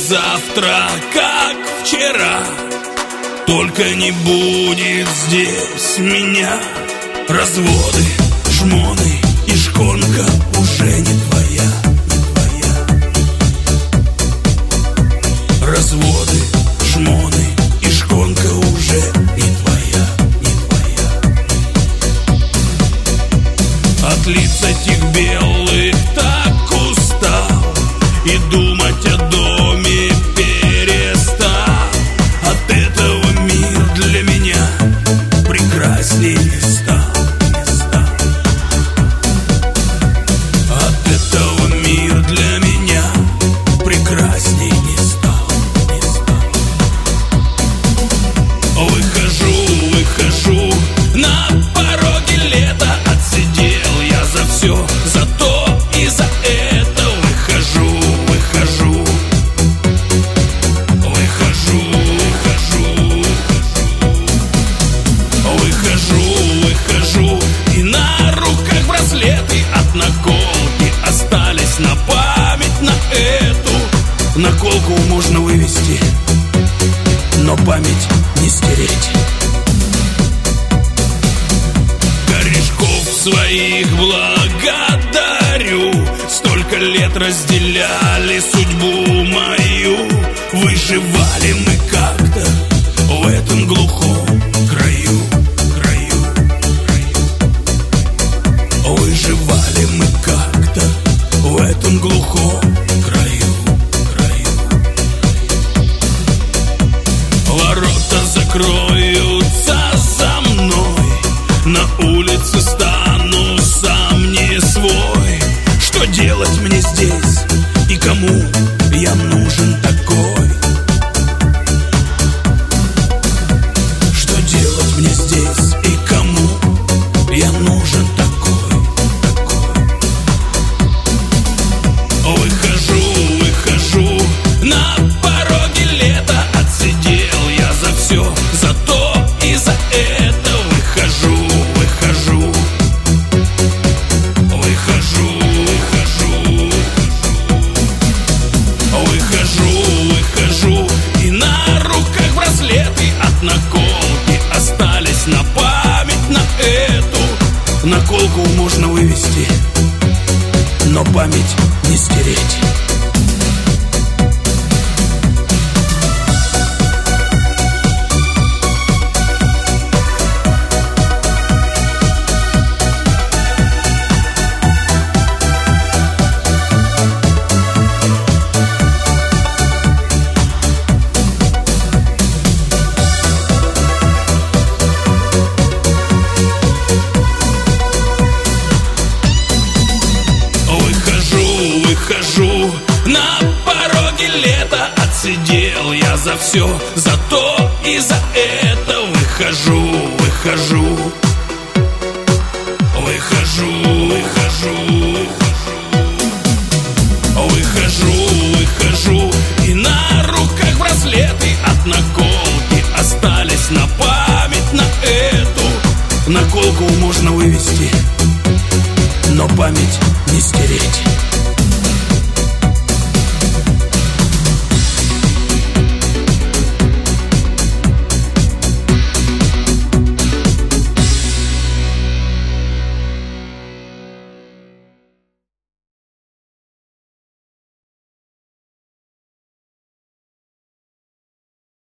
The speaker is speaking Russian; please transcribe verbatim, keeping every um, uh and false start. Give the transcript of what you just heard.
завтра, как вчера. Только не будет здесь меня. Разводы, шмоны и шконка уже не твоя, не твоя. Разводы, шмоны и шконка уже не твоя, не твоя. От лиц этих белых так устал и думать о доме перестал. От этого мир для меня прекрасней не стал, не стал. От этого мир для меня прекрасней не стал, не стал. Выхожу, выхожу на пороге лета. Отсидел я за все, за то и за это. Выхожу, выхожу, выхожу, выхожу, выхожу, выхожу. И на руках браслеты от наколки остались на память на эту. Наколку можно вывести, но память не стереть. Корешков своих благодарю. Столько лет разделяли судьбу мою. Выживали мы как-то в этом глухом краю, краю, краю. Выживали мы как-то в этом глухом краю, краю. Ворота закроются за мной. На улице стану сам не свой. Что делать мне здесь и кому я нужен такой? Что делать мне здесь и кому я нужен такой, такой? Выхожу, выхожу на пороге лета. Отсидел я за все, за то и за это. Выхожу, выхожу, выхожу, выхожу, выхожу, выхожу. И на руках браслеты от наколки остались на память на эту. Наколку можно вывести, но память не стереть. Выхожу на пороге лета. Отсидел я за все, за то и за это. Выхожу, выхожу, выхожу, выхожу, выхожу, выхожу. И на руках браслеты от наколки остались на память на эту. Наколку можно вывести, но память не стереть.